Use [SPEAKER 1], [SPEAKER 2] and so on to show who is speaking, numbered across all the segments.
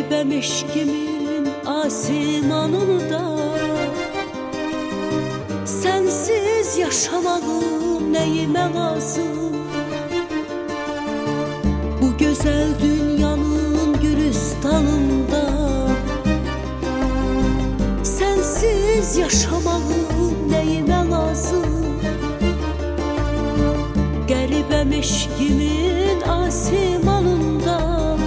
[SPEAKER 1] Qəribəm eşqimin asimanında sənsiz yaşamağım nəyimə lazım? Bu gözəl dünyanın gülüstanında sənsiz yaşamağım nəyimə lazım? Qəribəm eşqimin asimanında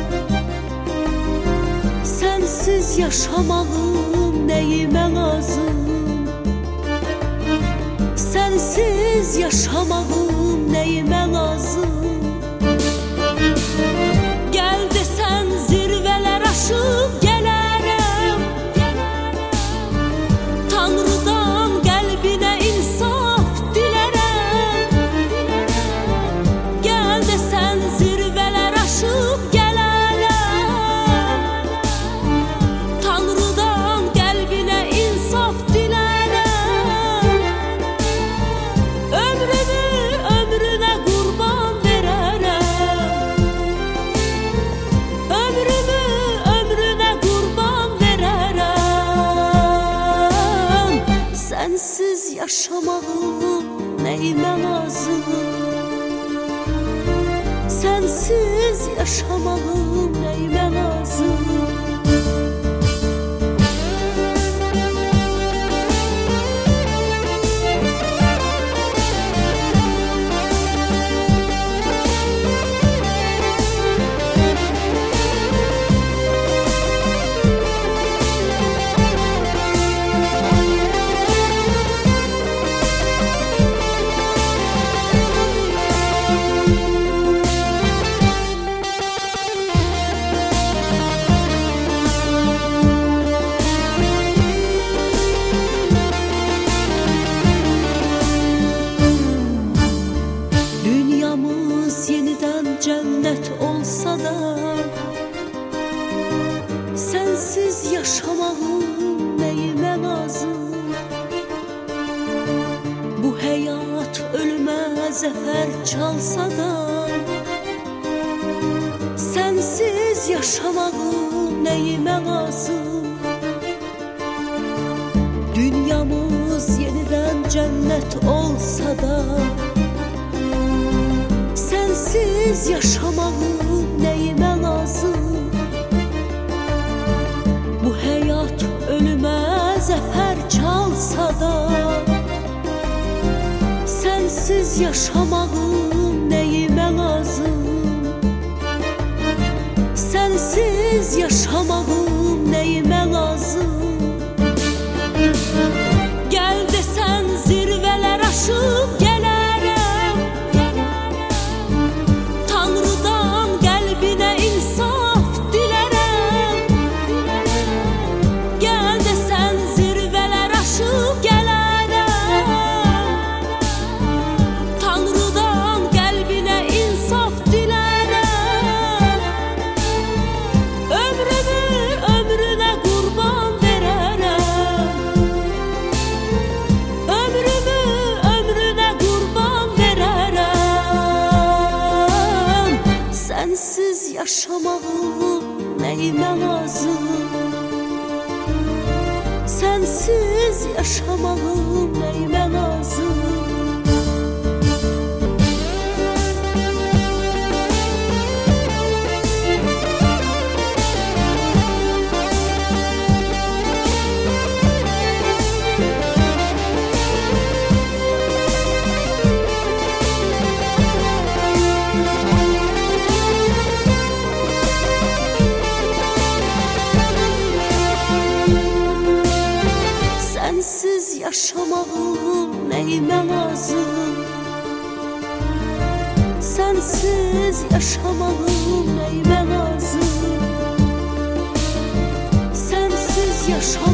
[SPEAKER 1] sənsiz yaşamağım nəyimə lazım? Sənsiz yaşamağım nəyimə lazım? Gəl desən zirvələr aşıb gələrəm, Tanrıdan qəlbinə insaf dilərəm. Gəl desən zirvələr aşıb gələrəm, Tanrıdan qəlbinə insaf dilərəm. Ömrümü ömrünə qurban verərəm, ömrümü ömrünə qurban verərəm. Sənsiz yaşamağım nəyimə lazım? Sənsiz yaşamağım nəyimə lazım? Dünyamız yenidən cənnət olsa da sənsiz yaşamağım nəyimə lazım? Bu həyat ölümə zəfər çalsa da sənsiz yaşamağım nəyimə lazım? Dünyamız yenidən cənnət olsa da sənsiz yaşamağım nəyimə lazım? Bu həyat ölümə zəfər çalsa da sənsiz yaşamağım nəyimə lazım? Sənsiz yaşamağım nəyimə lazım? Gəl desən zirvələr aşıb gələrəm, Tanrıdan qəlbinə insaf dilərəm. Gəl desən zirvələr aşıb gələrəm, Tanrıdan qəlbinə insaf dilərəm. Ömrümü ömrünə qurban verərəm, ömrümü ömrünə qurban verərəm. Sənsiz yaşamağım nəyimə lazım? Sənsiz yaşamağım nəyimə lazım? Sənsiz yaşamağım nəyimə lazım? Sənsiz yaşamağım nəyimə lazım? Sənsiz yaşamağım